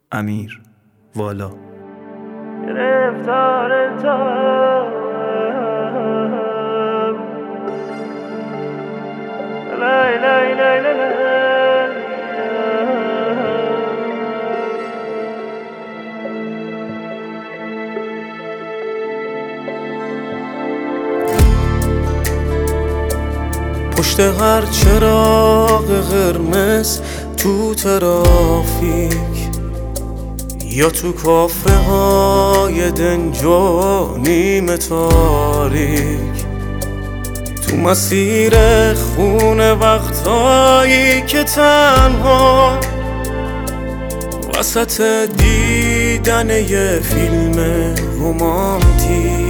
امیر والا. پشت هر چراغ قرمز تو ترافیک یا تو کافه های دنج و نیمه تاریک، تو مسیر خونه وقتایی که تنها وسط دیدن یه فیلم رومانتیک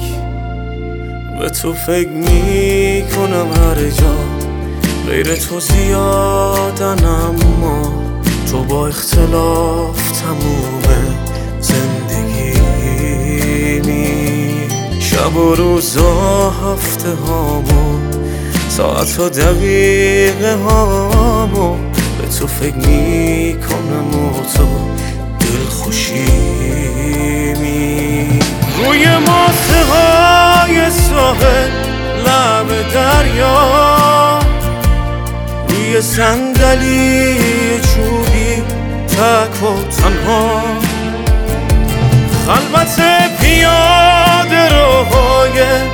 به تو فکر میکنم هر جا غیر تو زیادن، اما تو با اختلاف تموم زندگیمی. شب و روزا، هفته هامو، ساعت و دقیقه هامو به تو فکر میکنم و تو دلخوشیمی. روی ماسه های ساحل لب دریا، روی صندلی چوبی تک و تنها، خلوت پیاده روهای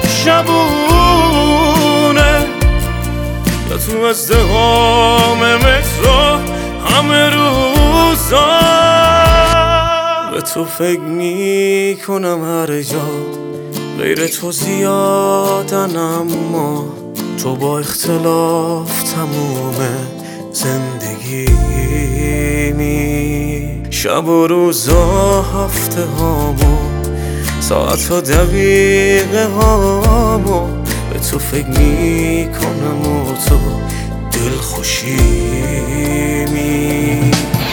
شبونه یا تو ازدحام مترو همه روزا به تو فکر میکنم هر جا غیر تو زیادن، اما تو با اختلاف تموم زندگیمی. شب و روزا، هفته هامو، ساعت و دقیقه هامو به تو فکر میکنم و تو دلخوشیمی.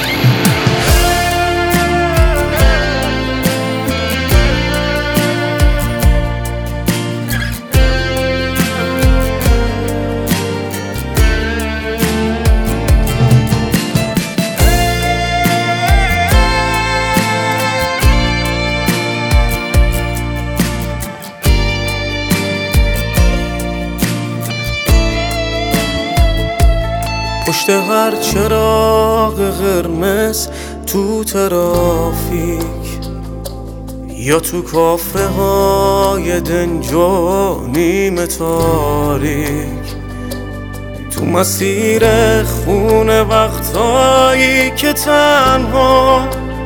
پشت هر چراغ قرمز تو ترافیک یا تو کافه های دنج و نیمه تاریک، تو مسیر خونه وقتایی که تنها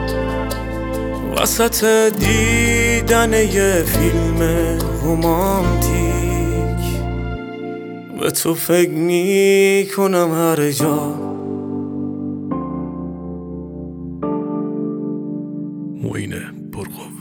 وسط دیدن یه فیلم رومانتیک به تو فکر میکنم هر جا. معین پرقوه.